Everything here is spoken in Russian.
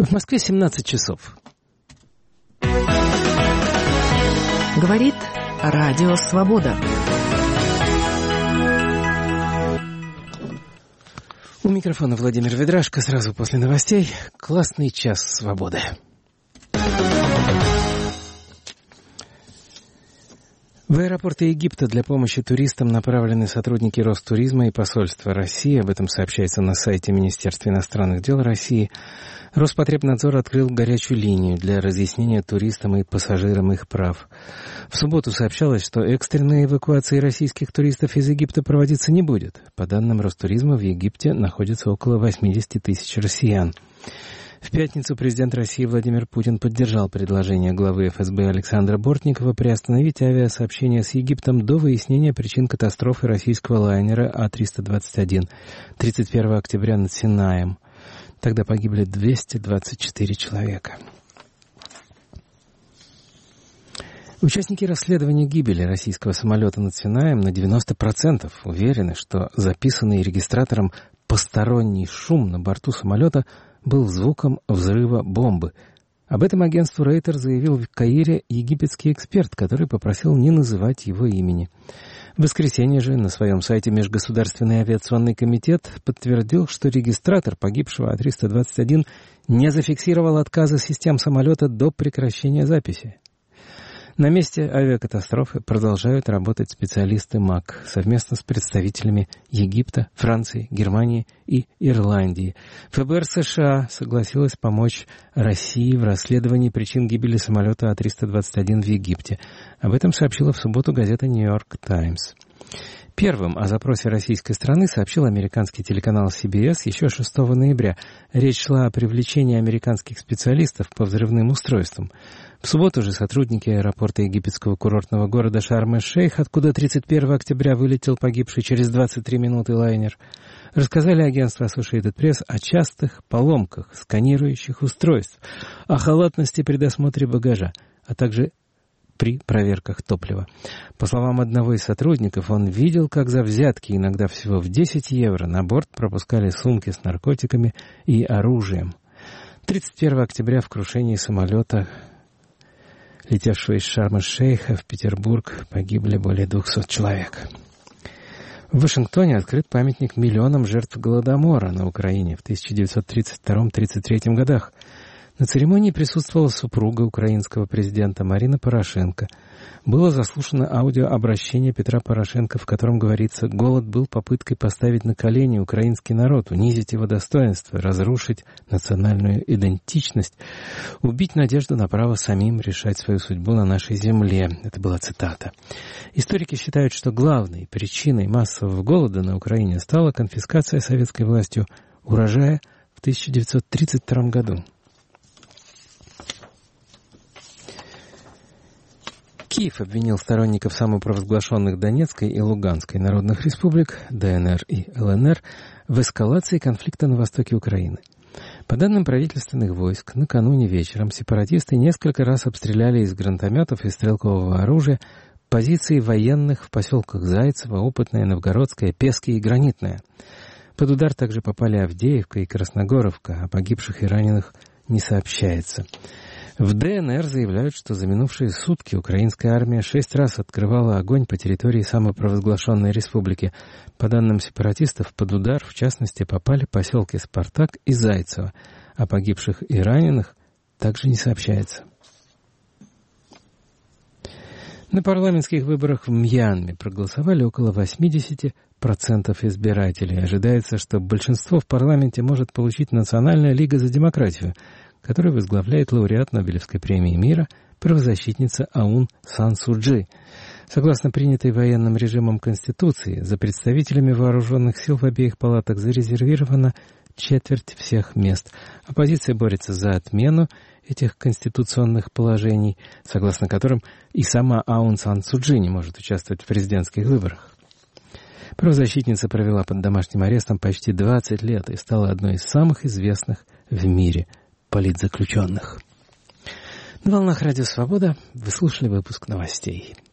В Москве 17 часов. Говорит Радио Свобода. У микрофона Владимир Ведрашко. Сразу после новостей классный час свободы. В аэропорты Египта для помощи туристам направлены сотрудники Ростуризма и посольства России. Об этом сообщается на сайте Министерства иностранных дел России. Роспотребнадзор открыл горячую линию для разъяснения туристам и пассажирам их прав. В субботу сообщалось, что экстренная эвакуация российских туристов из Египта проводиться не будет. По данным Ростуризма, в Египте находится около 80 тысяч россиян. В пятницу президент России Владимир Путин поддержал предложение главы ФСБ Александра Бортникова приостановить авиасообщение с Египтом до выяснения причин катастрофы российского лайнера А-321 31 октября над Синаем. Тогда погибли 224 человека. Участники расследования гибели российского самолета над Синаем на 90% уверены, что записанный регистратором посторонний шум на борту самолета был звуком взрыва бомбы. Об этом агентству Рейтер заявил в Каире египетский эксперт, который попросил не называть его имени. В воскресенье же на своем сайте Межгосударственный авиационный комитет подтвердил, что регистратор погибшего А-321 не зафиксировал отказа систем самолета до прекращения записи. На месте авиакатастрофы продолжают работать специалисты МАК совместно с представителями Египта, Франции, Германии и Ирландии. ФБР США согласилась помочь России в расследовании причин гибели самолета А-321 в Египте. Об этом сообщила в субботу газета «Нью-Йорк Таймс». Первым о запросе российской страны сообщил американский телеканал CBS еще 6 ноября. Речь шла о привлечении американских специалистов по взрывным устройствам. В субботу же сотрудники аэропорта египетского курортного города Шарм-эль-Шейх, откуда 31 октября вылетел погибший через 23 минуты лайнер, рассказали агентству Associated Press о частых поломках сканирующих устройств, о халатности при досмотре багажа, а также при проверках топлива. По словам одного из сотрудников, он видел, как за взятки, иногда всего в 10 евро, на борт пропускали сумки с наркотиками и оружием. 31 октября в крушении самолета, летевшего из Шарм-эль-Шейха в Петербург, погибли более 200 человек. В Вашингтоне открыт памятник миллионам жертв Голодомора на Украине в 1932-1933 годах. На церемонии присутствовала супруга украинского президента Марина Порошенко. Было заслушано аудиообращение Петра Порошенко, в котором говорится: «Голод был попыткой поставить на колени украинский народ, унизить его достоинство, разрушить национальную идентичность, убить надежду на право самим решать свою судьбу на нашей земле». Это была цитата. Историки считают, что главной причиной массового голода на Украине стала конфискация советской властью урожая в 1932 году. Киев обвинил сторонников самопровозглашенных Донецкой и Луганской народных республик, ДНР и ЛНР, в эскалации конфликта на востоке Украины. По данным правительственных войск, накануне вечером сепаратисты несколько раз обстреляли из гранатометов и стрелкового оружия позиции военных в поселках Зайцево, Опытное, Новгородское, Пески и Гранитное. Под удар также попали Авдеевка и Красногоровка, о погибших и раненых не сообщается. В ДНР заявляют, что за минувшие сутки украинская армия 6 раз открывала огонь по территории самопровозглашенной республики. По данным сепаратистов, под удар, в частности, попали поселки Спартак и Зайцево. О погибших и раненых также не сообщается. На парламентских выборах в Мьянме проголосовали около 80% избирателей. Ожидается, что большинство в парламенте может получить Национальная лига за демократию, которую возглавляет лауреат Нобелевской премии мира, правозащитница Аун Сан Су Чжи. Согласно принятой военным режимом Конституции, за представителями вооруженных сил в обеих палатах зарезервировано четверть всех мест. Оппозиция борется за отмену этих конституционных положений, согласно которым и сама Аун Сан Су Чжи не может участвовать в президентских выборах. Правозащитница провела под домашним арестом почти 20 лет и стала одной из самых известных в мире политзаключенных. На волнах Радио Свобода вы слушали выпуск новостей.